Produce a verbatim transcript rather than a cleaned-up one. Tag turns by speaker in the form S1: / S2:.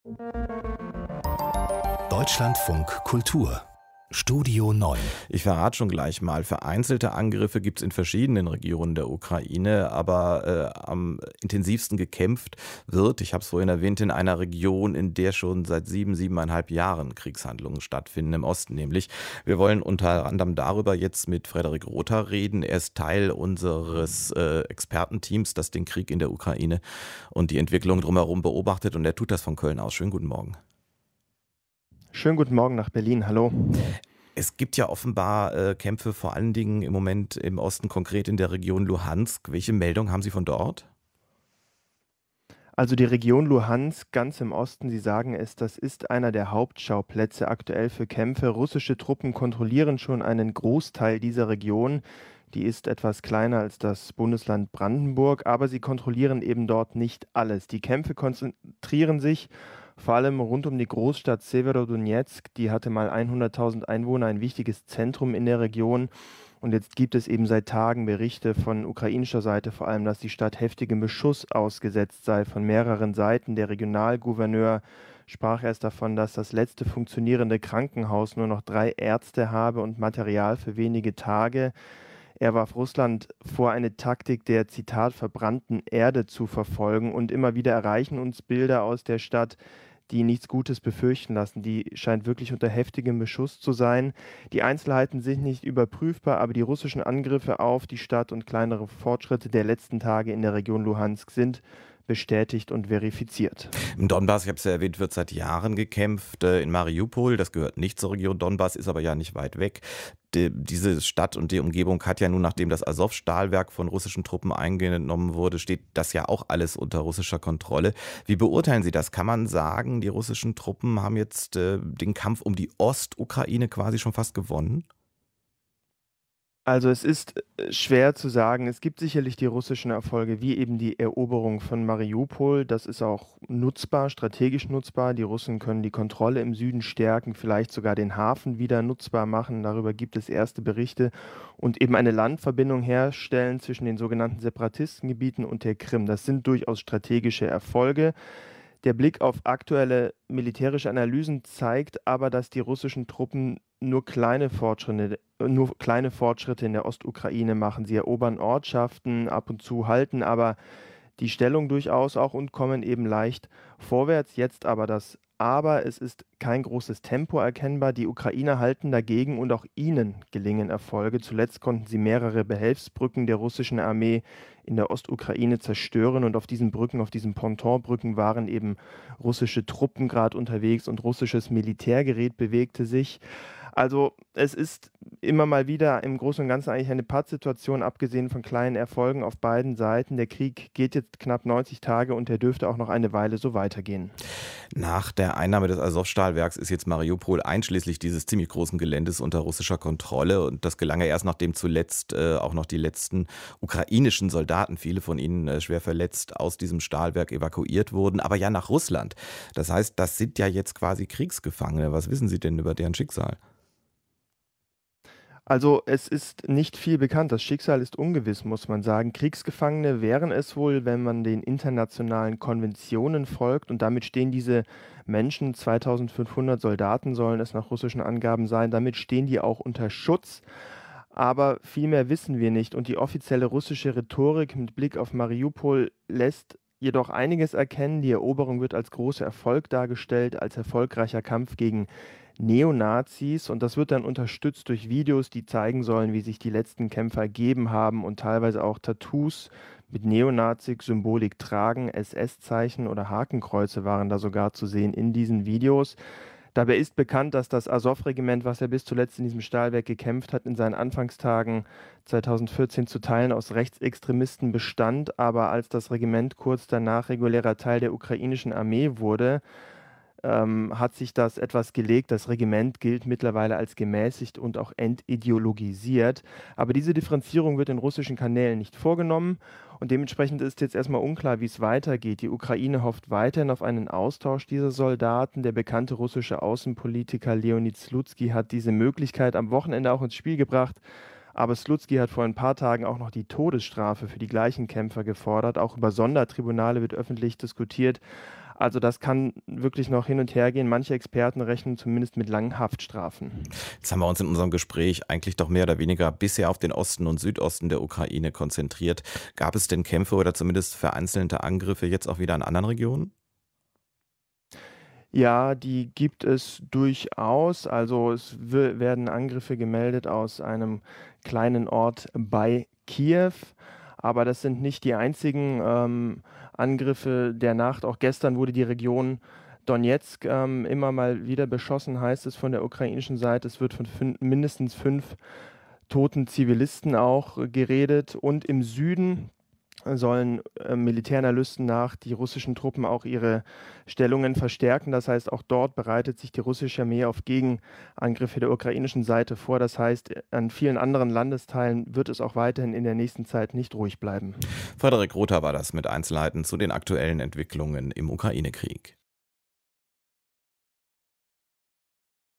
S1: Deutschlandfunk Kultur Studio neun.
S2: Ich verrate schon gleich mal, vereinzelte Angriffe gibt es in verschiedenen Regionen der Ukraine, aber äh, am intensivsten gekämpft wird, ich habe es vorhin erwähnt, in einer Region, in der schon seit sieben, siebeneinhalb Jahren Kriegshandlungen stattfinden, im Osten nämlich. Wir wollen unter anderem darüber jetzt mit Frederik Rother reden. Er ist Teil unseres äh, Expertenteams, das den Krieg in der Ukraine und die Entwicklung drumherum beobachtet, und er tut das von Köln aus. Schönen guten Morgen.
S3: Schönen guten Morgen nach Berlin, hallo.
S2: Es gibt ja offenbar äh, Kämpfe vor allen Dingen im Moment im Osten, konkret in der Region Luhansk. Welche Meldung haben Sie von dort?
S3: Also die Region Luhansk ganz im Osten, Sie sagen es, das ist einer der Hauptschauplätze aktuell für Kämpfe. Russische Truppen kontrollieren schon einen Großteil dieser Region. Die ist etwas kleiner als das Bundesland Brandenburg, aber sie kontrollieren eben dort nicht alles. Die Kämpfe konzentrieren sich vor allem rund um die Großstadt Severodonezk. Die hatte mal hunderttausend Einwohner, ein wichtiges Zentrum in der Region. Und jetzt gibt es eben seit Tagen Berichte von ukrainischer Seite vor allem, dass die Stadt heftigem Beschuss ausgesetzt sei von mehreren Seiten. Der Regionalgouverneur sprach erst davon, dass das letzte funktionierende Krankenhaus nur noch drei Ärzte habe und Material für wenige Tage. Er warf Russland vor, eine Taktik der, Zitat, verbrannten Erde zu verfolgen, und immer wieder erreichen uns Bilder aus der Stadt, die nichts Gutes befürchten lassen. Die scheint wirklich unter heftigem Beschuss zu sein. Die Einzelheiten sind nicht überprüfbar, aber die russischen Angriffe auf die Stadt und kleinere Fortschritte der letzten Tage in der Region Luhansk sind bestätigt und verifiziert.
S2: Im Donbass, ich habe es ja erwähnt, wird seit Jahren gekämpft. In Mariupol, das gehört nicht zur Region Donbass, ist aber ja nicht weit weg. Die, diese Stadt und die Umgebung hat ja nun, nachdem das Azov-Stahlwerk von russischen Truppen eingenommen wurde, steht das ja auch alles unter russischer Kontrolle. Wie beurteilen Sie das? Kann man sagen, die russischen Truppen haben jetzt äh, den Kampf um die Ostukraine quasi schon fast gewonnen?
S3: Also es ist schwer zu sagen. Es gibt sicherlich die russischen Erfolge, wie eben die Eroberung von Mariupol. Das ist auch nutzbar, strategisch nutzbar. Die Russen können die Kontrolle im Süden stärken, vielleicht sogar den Hafen wieder nutzbar machen. Darüber gibt es erste Berichte. Und eben eine Landverbindung herstellen zwischen den sogenannten Separatistengebieten und der Krim. Das sind durchaus strategische Erfolge. Der Blick auf aktuelle militärische Analysen zeigt aber, dass die russischen Truppen nur kleine Fortschritte, nur kleine Fortschritte in der Ostukraine machen. Sie erobern Ortschaften, ab und zu halten aber die Stellung durchaus auch und kommen eben leicht vorwärts. Jetzt aber das Aber, es ist kein großes Tempo erkennbar. Die Ukrainer halten dagegen und auch ihnen gelingen Erfolge. Zuletzt konnten sie mehrere Behelfsbrücken der russischen Armee in der Ostukraine zerstören, und auf diesen Brücken, auf diesen Pontonbrücken waren eben russische Truppen gerade unterwegs und russisches Militärgerät bewegte sich. Also es ist immer mal wieder im Großen und Ganzen eigentlich eine Pattsituation, abgesehen von kleinen Erfolgen auf beiden Seiten. Der Krieg geht jetzt knapp neunzig Tage und der dürfte auch noch eine Weile so weitergehen.
S2: Nach der Einnahme des Azov-Stahlwerks ist jetzt Mariupol einschließlich dieses ziemlich großen Geländes unter russischer Kontrolle, und das gelang ja erst, nachdem zuletzt äh, auch noch die letzten ukrainischen Soldaten, viele von ihnen äh, schwer verletzt, aus diesem Stahlwerk evakuiert wurden, aber ja nach Russland. Das heißt, das sind ja jetzt quasi Kriegsgefangene. Was wissen Sie denn über deren Schicksal?
S3: Also es ist nicht viel bekannt. Das Schicksal ist ungewiss, muss man sagen. Kriegsgefangene wären es wohl, wenn man den internationalen Konventionen folgt. Und damit stehen diese Menschen, zweitausendfünfhundert Soldaten sollen es nach russischen Angaben sein, damit stehen die auch unter Schutz. Aber viel mehr wissen wir nicht. Und die offizielle russische Rhetorik mit Blick auf Mariupol lässt jedoch einiges erkennen. Die Eroberung wird als großer Erfolg dargestellt, als erfolgreicher Kampf gegen Neonazis, und das wird dann unterstützt durch Videos, die zeigen sollen, wie sich die letzten Kämpfer ergeben haben und teilweise auch Tattoos mit Neonazi-Symbolik tragen. S S-Zeichen oder Hakenkreuze waren da sogar zu sehen in diesen Videos. Dabei ist bekannt, dass das Azov-Regiment, was ja bis zuletzt in diesem Stahlwerk gekämpft hat, in seinen Anfangstagen zweitausendvierzehn zu Teilen aus Rechtsextremisten bestand, aber als das Regiment kurz danach regulärer Teil der ukrainischen Armee wurde, ähm, hat sich das etwas gelegt. Das Regiment gilt mittlerweile als gemäßigt und auch entideologisiert. Aber diese Differenzierung wird in russischen Kanälen nicht vorgenommen und dementsprechend ist jetzt erstmal unklar, wie es weitergeht. Die Ukraine hofft weiterhin auf einen Austausch dieser Soldaten. Der bekannte russische Außenpolitiker Leonid Slutsky hat diese Möglichkeit am Wochenende auch ins Spiel gebracht. Aber Slutsky hat vor ein paar Tagen auch noch die Todesstrafe für die gleichen Kämpfer gefordert. Auch über Sondertribunale wird öffentlich diskutiert. Also das kann wirklich noch hin und her gehen. Manche Experten rechnen zumindest mit langen Haftstrafen.
S2: Jetzt haben wir uns in unserem Gespräch eigentlich doch mehr oder weniger bisher auf den Osten und Südosten der Ukraine konzentriert. Gab es denn Kämpfe oder zumindest vereinzelte Angriffe jetzt auch wieder in anderen Regionen?
S3: Ja, die gibt es durchaus. Also es we- werden Angriffe gemeldet aus einem kleinen Ort bei Kiew. Aber das sind nicht die einzigen ähm, Angriffe der Nacht. Auch gestern wurde die Region Donetsk ähm, immer mal wieder beschossen, heißt es von der ukrainischen Seite. Es wird von fün- mindestens fünf toten Zivilisten auch äh, geredet. Und im Süden sollen äh, Militäranalysten nach die russischen Truppen auch ihre Stellungen verstärken. Das heißt, auch dort bereitet sich die russische Armee auf Gegenangriffe der ukrainischen Seite vor. Das heißt, an vielen anderen Landesteilen wird es auch weiterhin in der nächsten Zeit nicht ruhig bleiben.
S2: Frederik Rother war das mit Einzelheiten zu den aktuellen Entwicklungen im Ukraine-Krieg.